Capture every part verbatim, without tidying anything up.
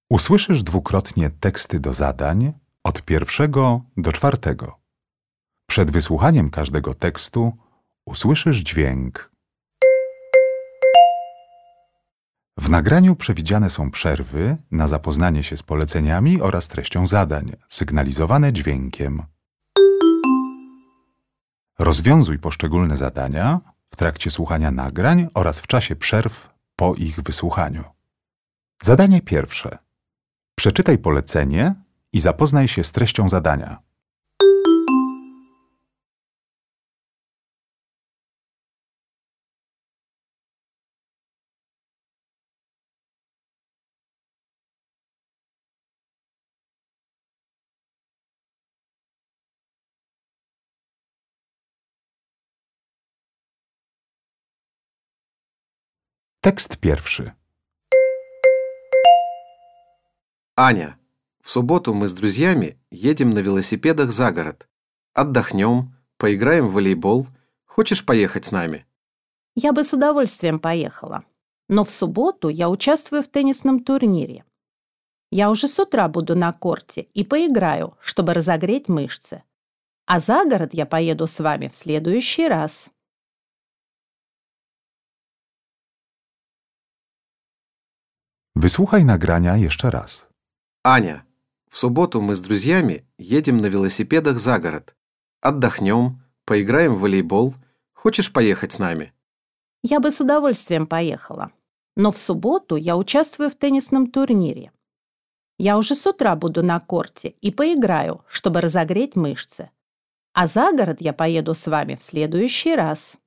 Usłyszysz dwukrotnie teksty do zadań od pierwszego do czwartego. Przed wysłuchaniem każdego tekstu usłyszysz dźwięk. W nagraniu przewidziane są przerwy na zapoznanie się z poleceniami oraz treścią zadań, sygnalizowane dźwiękiem. Rozwiązuj poszczególne zadania w trakcie słuchania nagrań oraz w czasie przerw po ich wysłuchaniu. Zadanie pierwsze. Przeczytaj polecenie i zapoznaj się z treścią zadania. Tekst pierwszy. Аня, в субботу мы с друзьями едем на велосипедах за город. Отдохнем, поиграем в волейбол. Хочешь поехать с нами? Я бы с удовольствием поехала. Но в субботу я участвую в теннисном турнире. Я уже с утра буду на корте и поиграю, чтобы разогреть мышцы. А за город я поеду с вами в следующий раз. Wysłuchaj nagrania jeszcze raz. Аня, в субботу мы с друзьями едем на велосипедах за город. Отдохнем, поиграем в волейбол. Хочешь поехать с нами? Я бы с удовольствием поехала. Но в субботу я участвую в теннисном турнире. Я уже с утра буду на корте и поиграю, чтобы разогреть мышцы. А за город я поеду с вами в следующий раз.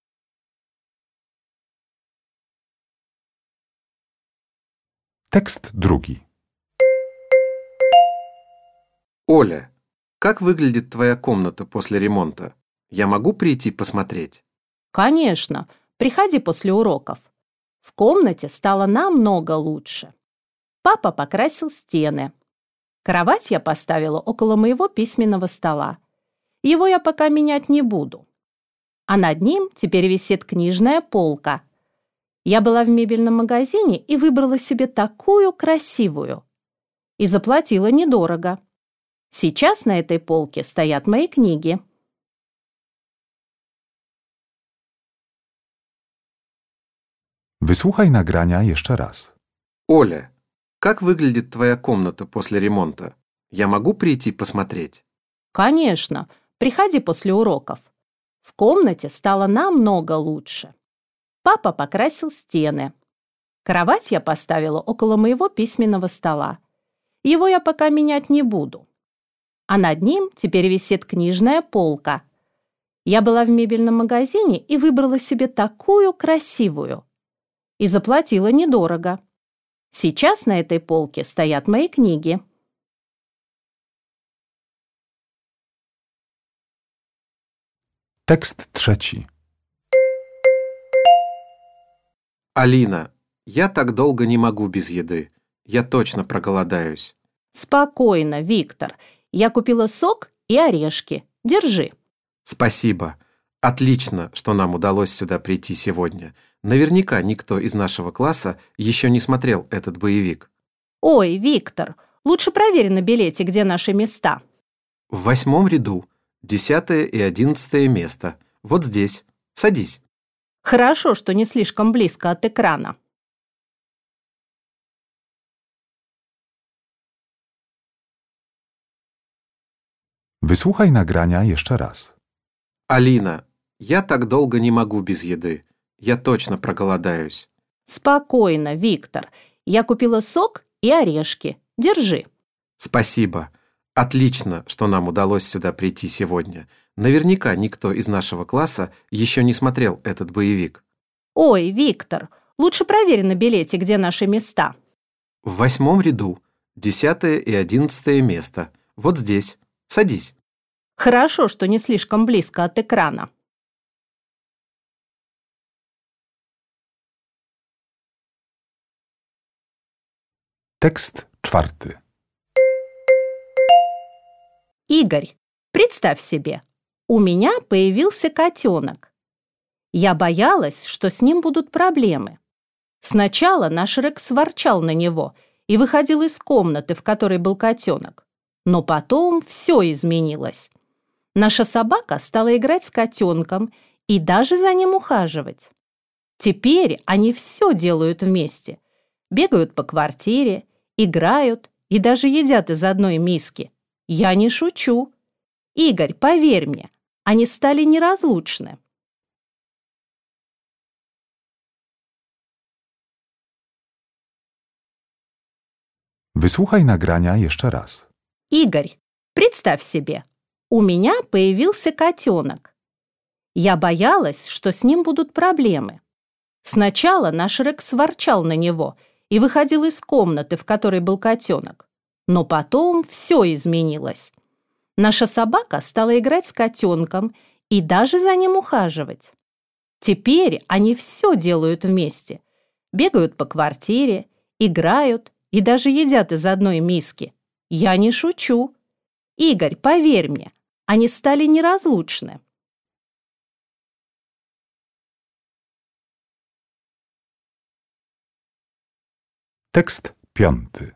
Tekst drugi. Оля, как выглядит твоя комната после ремонта? Я могу прийти посмотреть? Конечно, приходи после уроков. В комнате стало намного лучше. Папа покрасил стены. Кровать я поставила около моего письменного стола. Его я пока менять не буду. А над ним теперь висит книжная полка. Я была в мебельном магазине и выбрала себе такую красивую. И заплатила недорого. Сейчас на этой полке стоят мои книги. Wysłuchaj nagrania jeszcze raz. Оля, как выглядит твоя комната после ремонта? Я могу прийти посмотреть? Конечно, приходи после уроков. В комнате стало намного лучше. Папа покрасил стены. Кровать я поставила около моего письменного стола. Его я пока менять не буду. А над ним теперь висит книжная полка. Я была в мебельном магазине и выбрала себе такую красивую. И заплатила недорого. Сейчас на этой полке стоят мои книги. Tekst trzeci. Алина, я так долго не могу без еды. Я точно проголодаюсь. Спокойно, Виктор. Я купила сок и орешки. Держи. Спасибо. Отлично, что нам удалось сюда прийти сегодня. Наверняка никто из нашего класса еще не смотрел этот боевик. Ой, Виктор, лучше проверь на билете, где наши места. В восьмом ряду. Десятое и одиннадцатое место. Вот здесь. Садись. Хорошо, что не слишком близко от экрана. Wysłuchaj nagrania jeszcze raz. Алина, я так долго не могу без еды. Я точно проголодаюсь. Спокойно, Виктор. Я купила сок и орешки. Держи. Спасибо. Отлично, что нам удалось сюда прийти сегодня. Наверняка никто из нашего класса еще не смотрел этот боевик. Ой, Виктор, лучше проверь на билете, где наши места. В восьмом ряду. Десятое и одиннадцатое место. Вот здесь. Садись. Хорошо, что не слишком близко от экрана. Tekst czwarty. Игорь, представь себе, у меня появился котенок. Я боялась, что с ним будут проблемы. Сначала наш Рекс ворчал на него и выходил из комнаты, в которой был котенок. Но потом все изменилось. Наша собака стала играть с котенком и даже за ним ухаживать. Теперь они все делают вместе. Бегают по квартире, играют и даже едят из одной миски. Я не шучу. Игорь, поверь мне, они стали неразлучны. Wysłuchaj nagrania jeszcze raz. Игорь, представь себе, у меня появился котенок. Я боялась, что с ним будут проблемы. Сначала наш Рекс ворчал на него и выходил из комнаты, в которой был котенок. Но потом все изменилось. Наша собака стала играть с котенком и даже за ним ухаживать. Теперь они все делают вместе. Бегают по квартире, играют и даже едят из одной миски. Я не шучу. Игорь, поверь мне, они стали неразлучны. Tekst piąty.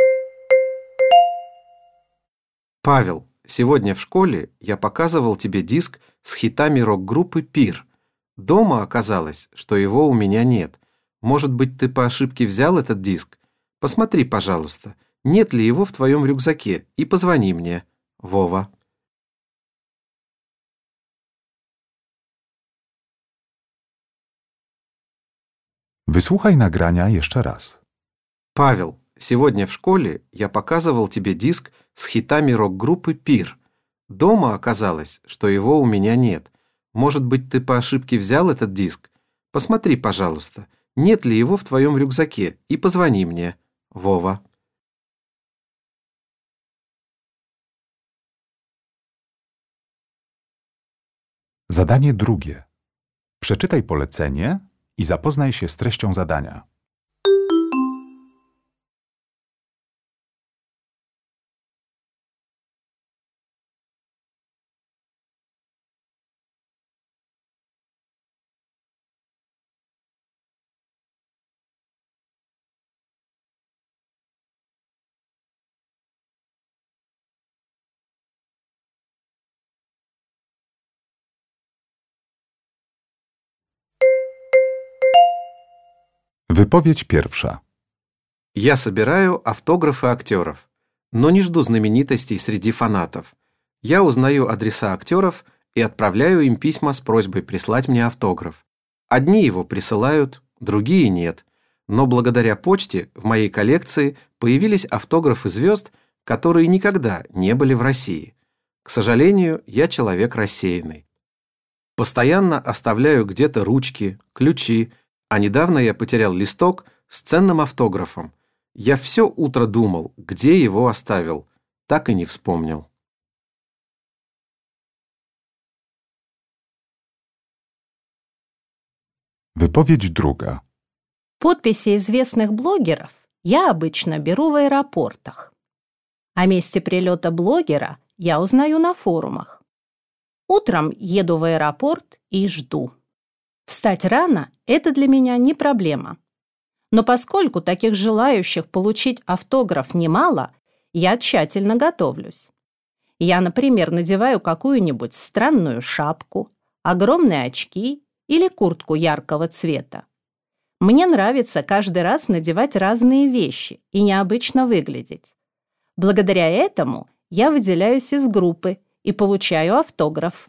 Павел, сегодня в школе я показывал тебе диск с хитами рок-группы «Пир». Дома оказалось, что его у меня нет. Может быть, ты по ошибке взял этот диск? Посмотри, пожалуйста, нет ли его в твоем рюкзаке, и позвони мне. Вова. Wysłuchaj nagrania jeszcze raz. Павел, сегодня в школе я показывал тебе диск с хитами рок-группы «Пир». Дома оказалось, что его у меня нет. Может быть, ты по ошибке взял этот диск? Посмотри, пожалуйста, нет ли его в твоем рюкзаке, и позвони мне. Вова. Zadanie drugie. Przeczytaj polecenie i zapoznaj się z treścią zadania. Wypowiedź pierwsza. Я собираю автографы актеров, но не жду знаменитостей среди фанатов. Я узнаю адреса актеров и отправляю им письма с просьбой прислать мне автограф. Одни его присылают, другие нет. Но благодаря почте в моей коллекции появились автографы звезд, которые никогда не были в России. К сожалению, я человек рассеянный. Постоянно оставляю где-то ручки, ключи, а недавно я потерял листок с ценным автографом. Я все утро думал, где его оставил, так и не вспомнил. Wypowiedź druga. Подписи известных блогеров я обычно беру в аэропортах. О месте прилета блогера я узнаю на форумах. Утром еду в аэропорт и жду. Встать рано – это для меня не проблема. Но поскольку таких желающих получить автограф немало, я тщательно готовлюсь. Я, например, надеваю какую-нибудь странную шапку, огромные очки или куртку яркого цвета. Мне нравится каждый раз надевать разные вещи и необычно выглядеть. Благодаря этому я выделяюсь из группы и получаю автограф.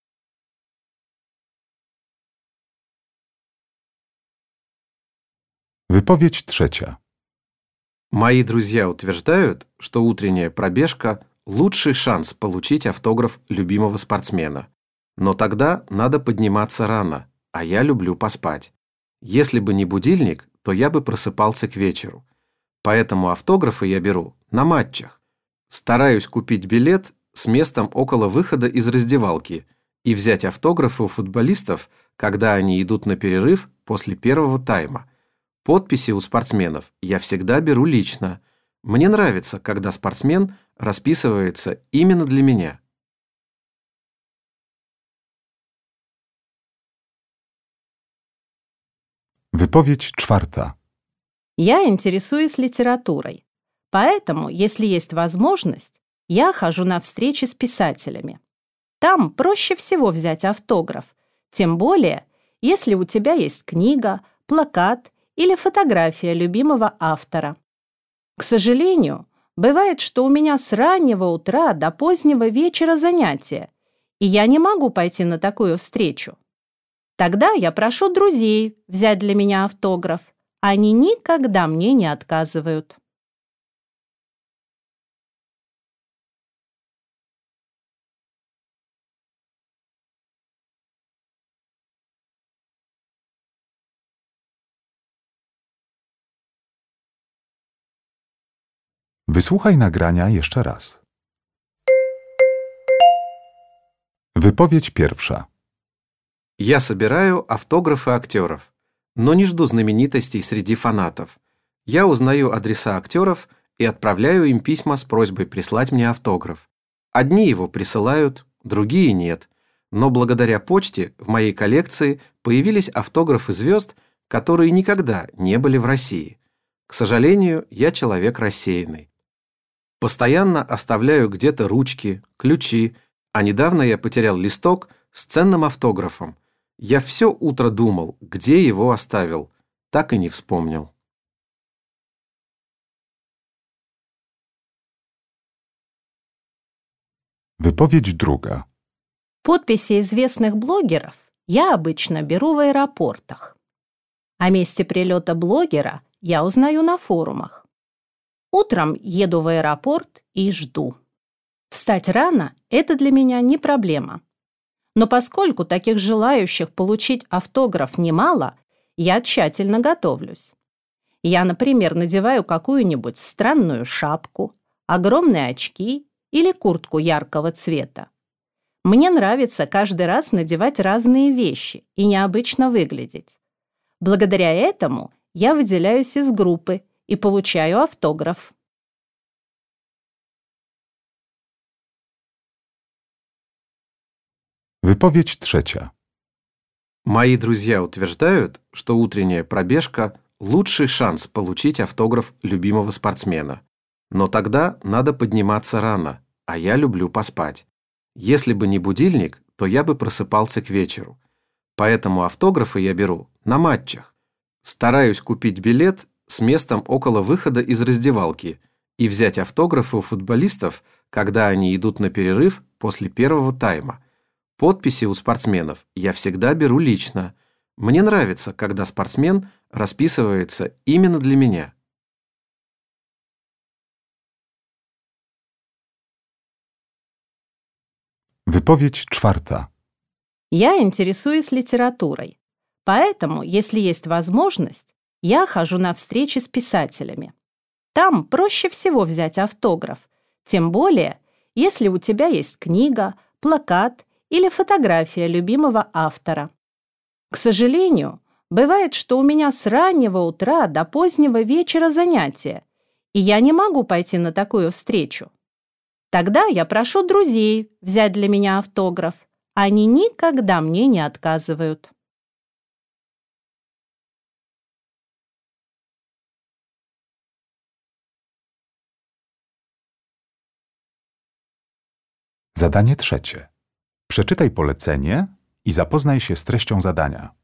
Wypowiedź trzecia. Мои друзья утверждают, что утренняя пробежка – лучший шанс получить автограф любимого спортсмена. Но тогда надо подниматься рано, а я люблю поспать. Если бы не будильник, то я бы просыпался к вечеру. Поэтому автографы я беру на матчах. Стараюсь купить билет с местом около выхода из раздевалки и взять автографы у футболистов, когда они идут на перерыв после первого тайма. Подписи у спортсменов я всегда беру лично. Мне нравится, когда спортсмен расписывается именно для меня. Wypowiedź czwarta. Я интересуюсь литературой, поэтому, если есть возможность, я хожу на встречи с писателями. Там проще всего взять автограф, тем более, если у тебя есть книга, плакат или фотография любимого автора. К сожалению, бывает, что у меня с раннего утра до позднего вечера занятия, и я не могу пойти на такую встречу. Тогда я прошу друзей взять для меня автограф. Они никогда мне не отказывают. Wysłuchaj nagrania jeszcze raz. Wypowiedź pierwsza. Я собираю автографы актеров, но не жду знаменитостей среди фанатов. Я узнаю адреса актеров и отправляю им письма с просьбой прислать мне автограф. Одни его присылают, другие нет. Но благодаря почте в моей коллекции появились автографы звезд, которые никогда не были в России. К сожалению, я человек рассеянный. Постоянно оставляю где-то ручки, ключи, а недавно я потерял листок с ценным автографом. Я все утро думал, где его оставил, так и не вспомнил. Wypowiedź druga. Подписи известных блогеров я обычно беру в аэропортах. О месте прилета блогера я узнаю на форумах. Утром еду в аэропорт и жду. Встать рано – это для меня не проблема. Но поскольку таких желающих получить автограф немало, я тщательно готовлюсь. Я, например, надеваю какую-нибудь странную шапку, огромные очки или куртку яркого цвета. Мне нравится каждый раз надевать разные вещи и необычно выглядеть. Благодаря этому я выделяюсь из группы и получаю автограф. Wypowiedź trzecia. Мои друзья утверждают, что утренняя пробежка – лучший шанс получить автограф любимого спортсмена. Но тогда надо подниматься рано, а я люблю поспать. Если бы не будильник, то я бы просыпался к вечеру. Поэтому автографы я беру на матчах. Стараюсь купить билет с местом около выхода из раздевалки и взять автографы у футболистов, когда они идут на перерыв после первого тайма. Подписи у спортсменов я всегда беру лично. Мне нравится, когда спортсмен расписывается именно для меня. Wypowiedź czwarta. Я интересуюсь литературой, поэтому, если есть возможность, я хожу на встречи с писателями. Там проще всего взять автограф, тем более, если у тебя есть книга, плакат или фотография любимого автора. К сожалению, бывает, что у меня с раннего утра до позднего вечера занятия, и я не могу пойти на такую встречу. Тогда я прошу друзей взять для меня автограф. Они никогда мне не отказывают. Zadanie trzecie. Przeczytaj polecenie i zapoznaj się z treścią zadania.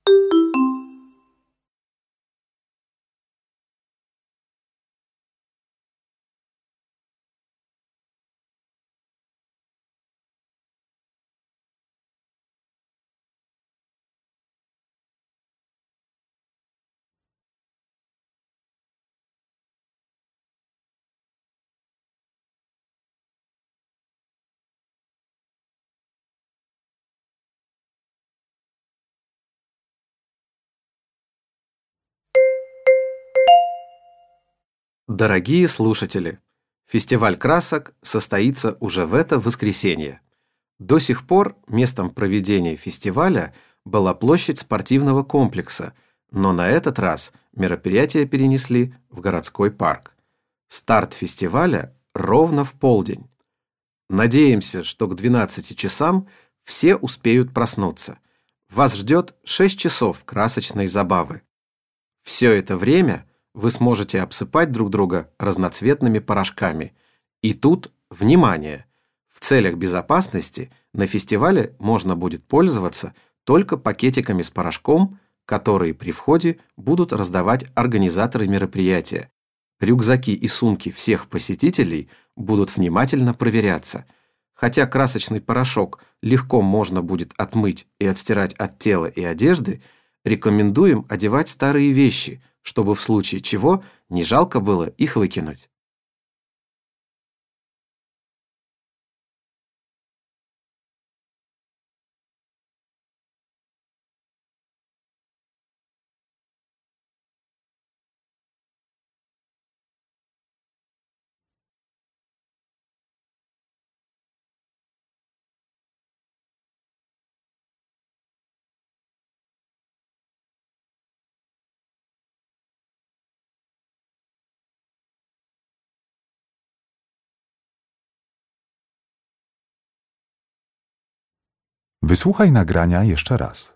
Дорогие слушатели, фестиваль красок состоится уже в это воскресенье. До сих пор местом проведения фестиваля была площадь спортивного комплекса, но на этот раз мероприятие перенесли в городской парк. Старт фестиваля ровно в полдень. Надеемся, что к двенадцати часам все успеют проснуться. Вас ждет шесть часов красочной забавы. Все это время вы сможете обсыпать друг друга разноцветными порошками. И тут, внимание! В целях безопасности на фестивале можно будет пользоваться только пакетиками с порошком, которые при входе будут раздавать организаторы мероприятия. Рюкзаки и сумки всех посетителей будут внимательно проверяться. Хотя красочный порошок легко можно будет отмыть и отстирать от тела и одежды, рекомендуем одевать старые вещи, чтобы в случае чего не жалко было их выкинуть. Wysłuchaj nagrania jeszcze raz.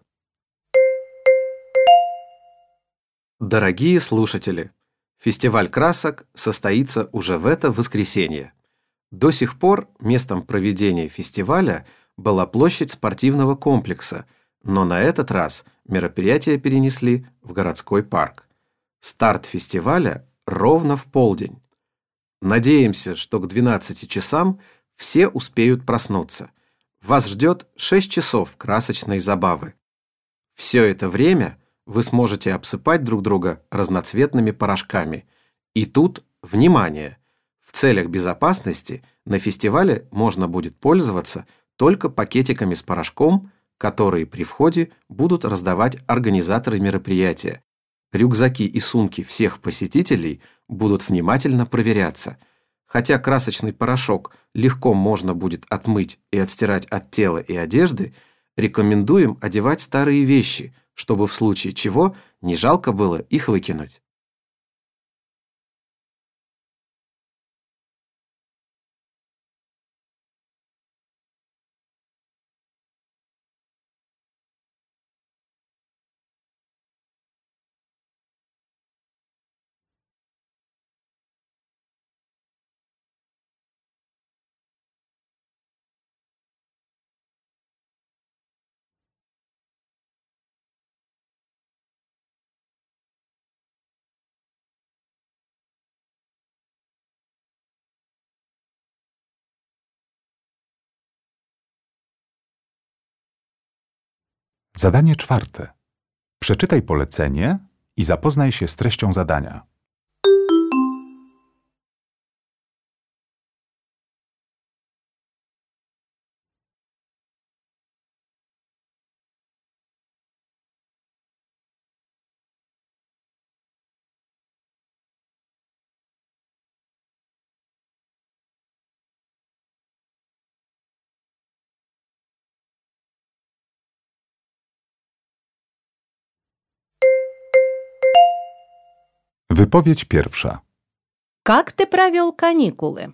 Дорогие слушатели, фестиваль красок состоится уже в это воскресенье. До сих пор местом проведения фестиваля была площадь спортивного комплекса, но на этот раз мероприятие перенесли в городской парк. Старт фестиваля ровно в полдень. Надеемся, что к двенадцати часам все успеют проснуться. Вас ждет шесть часов красочной забавы. Все это время вы сможете обсыпать друг друга разноцветными порошками. И тут, внимание! В целях безопасности на фестивале можно будет пользоваться только пакетиками с порошком, которые при входе будут раздавать организаторы мероприятия. Рюкзаки и сумки всех посетителей будут внимательно проверяться. Хотя красочный порошок легко можно будет отмыть и отстирать от тела и одежды, рекомендуем одевать старые вещи, чтобы в случае чего не жалко было их выкинуть. Zadanie czwarte. Przeczytaj polecenie i zapoznaj się z treścią zadania. Wypowiedź pierwsza. Как ты провел каникулы?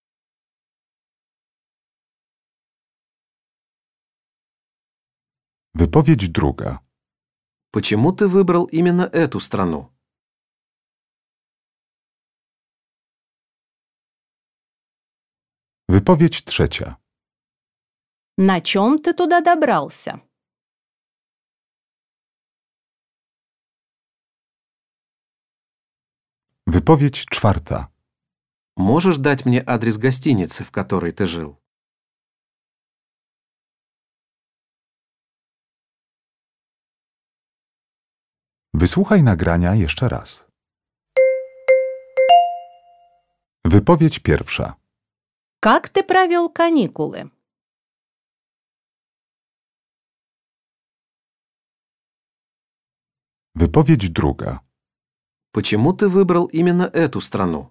Wypowiedź druga. Почему ты выбрал именно эту страну? Wypowiedź trzecia. На чем ты туда добрался? Wypowiedź czwarta. Можешь дать мне адрес гостиницы, в которой ты жил? Wysłuchaj nagrania jeszcze raz. Wypowiedź pierwsza. Как ты провел каникулы? Wypowiedź druga. Почему ты выбрал именно эту страну?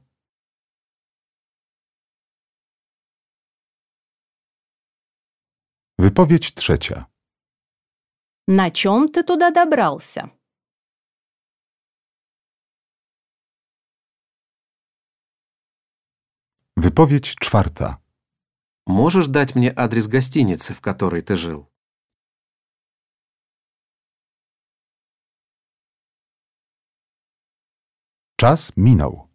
Wypowiedź trzecia. На чем ты туда добрался? Wypowiedź czwarta. Можешь дать мне адрес гостиницы, в которой ты жил? Czas minął.